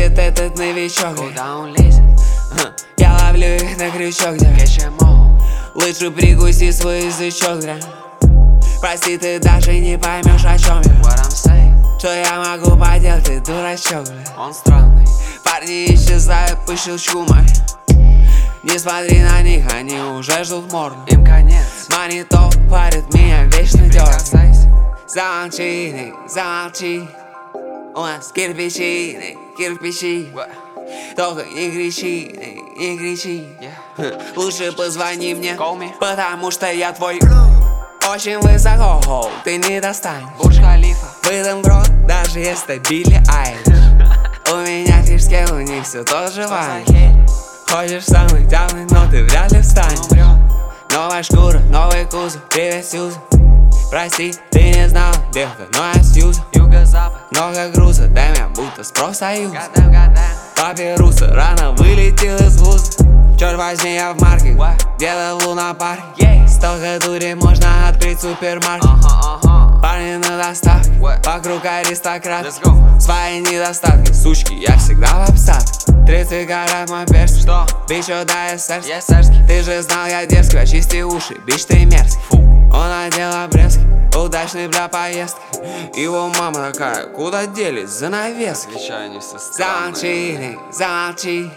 едет этот новичок? Куда он лезет? Я ловлю их на крючок, да. Лучше прикуси свой язычок, да. Прости, ты даже не поймешь, о чем я. What I'm saying? Что я могу поделать, ты дурачок, бля. Он странный. Парни исчезают по щелчку, мой. Не смотри на них, они уже ждут в морду. Им конец. Монитор парит меня, вечно дёргает. Прикасайся. Замолчи, замолчи. У нас кирпичи, кирпичи. What? Только не кричи, не кричи. Yeah. Лучше позвони мне, Call me. потому что я твой. Очень высоко, ты не достанешь. Бурдж Халифа. Выдам грот, даже если Билли Айлиш. У меня фишки, у них все тоже вайш. Хочешь самый темный, но ты вряд ли встанешь. Новая шкура, новый кузов, привет, Сьюза. Прости, ты не знал, белка, но я Сьюза. Юго-запад. Много груза, дай меня будто с профсоюза. Гадам. Папируса рано вылетел из вуза. Черт возьми, я в марке, где-то в лунопарке. Столько дури, можно открыть супермаркет. Парни на доставке, вокруг аристократ. Let's go. Свои недостатки, сучки, я всегда в обсадке. 30 карат мой перс, Что? бич, да, эсерский. Я сэрский. Ты же знал, я дерзкий, очисти уши, бич, ты мерзкий. Он надел обрезки, удачный для поездки. Его мама такая, куда делись занавески? Отвечаю, не все странные. Замолчи, замолчи.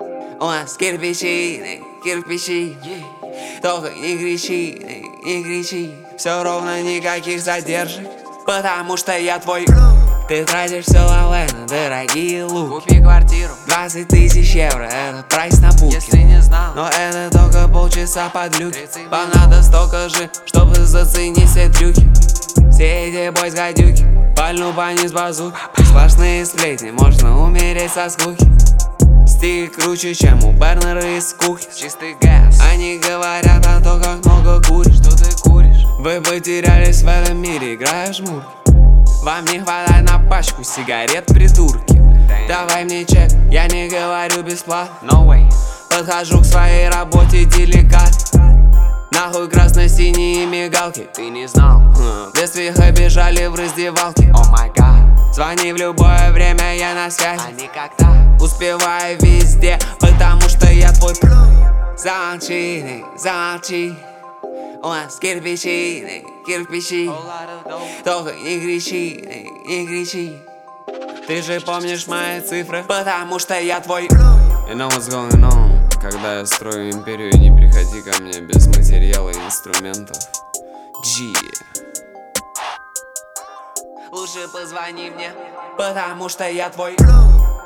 У нас кирпичи, кирпичи. Только не кричи, не кричи. Все ровно, никаких задержек, потому что я твой. Ты тратишь все лаве на дорогие луки. Купи квартиру. 20 тысяч евро, это прайс на Если букинг. не знал. Но это только полчаса под люк. 30 Вам надо столько же, чтобы заценить все трюки. Все эти бойс гадюки, пальну по низ базуки. Сплошные сплетни, можно умереть со скуки. Стиль круче, чем у Бернера из кухни. Чистый газ. Они говорят о том, как много куришь. Что ты куришь? Вы потерялись в этом мире, играя в жмурки. Вам не хватает на пачку сигарет, придурки. Давай мне чек, я не говорю бесплатно. No way. Подхожу к своей работе деликатно. Нахуй красно-синие мигалки. Ты не знал. Без виха бежали в раздевалке. О май гад. Звони в любое время, я на связи. А никогда. Успеваю везде, потому что я твой. Замолчи, замолчи. У нас кирпичи, кирпичи. Whole lot of dope. Только не кричи, не кричи. Ты же помнишь мои цифры, потому что я твой. You know what's going on? Когда я строю империю, не приходи ко мне без материала и инструментов. G. Лучше позвони мне, потому что я твой.